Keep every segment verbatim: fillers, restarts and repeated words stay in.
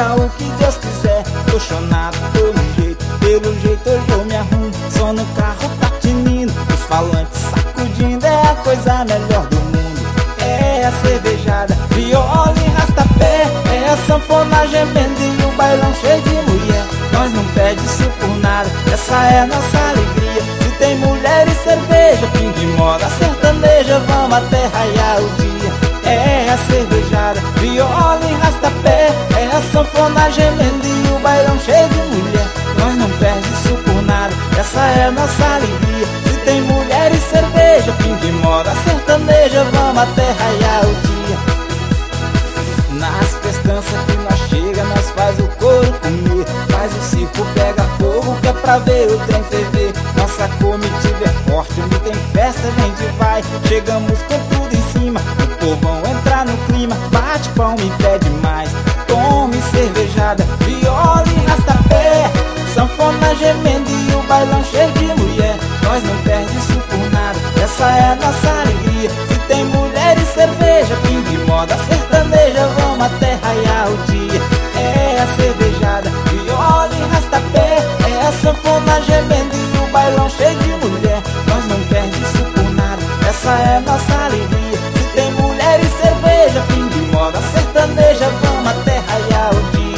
seja o que Deus quiser. Tô chonado, tô no jeito, pelo jeito hoje eu me arrumo. Som no carro tá tinindo, os falantes sacudindo. É a coisa melhor do mundo, é a cervejada, viola e rastapé. É a sanfona gemendo e o bailão cheio de mulher. Nós não pede isso por nada, essa é a nossa alegria. Se tem mulher e cerveja, pingue moda sertaneja, vamos até raiar o dia. É a cervejada, viola e rastapé. É a sanfona gemendo e o bailão cheio de mulher. Nós não perde isso por nada, essa é a nossa alegria. Se tem mulher e cerveja, pingue moda sertaneja, vamos até raiar o dia. Nas festanças que nós chega, nós faz o couro comer, faz o circo pega fogo, que é pra ver o trem ferver. Nossa comitiva é forte, onde tem festa a gente vai. Chegamos com tudo em cima, o povão entra no clima. Bate palma e pede mais, tome cervejada, viola e rastapé. Sanfona gemendo e o bailão cheio de mulher. Nós não perde isso por nada, essa é a nossa alegria. Se tem mulher e cerveja, pingue moda sertaneja, vamos até raiar o dia. É a cervejada, viola e rastapé. É a sanfona gemendo e o bailão cheio de mulher. Nós não perde isso por nada, essa é a nossa alegria. Se tem mulher e cerveja, pingue moda sertaneja, vamos até raiar o dia.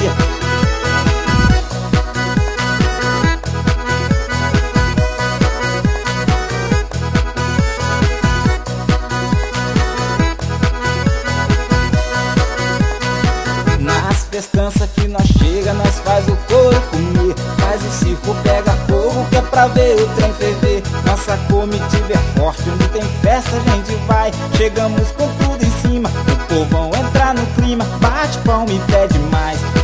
Festança que nós chega, nós faz o couro comer, faz o circo pega fogo, que é pra ver o trem ferver. Nossa comitiva é forte, onde tem festa a gente vai. Chegamos com tudo em cima, o povão entra no clima. Bate palma e pede mais,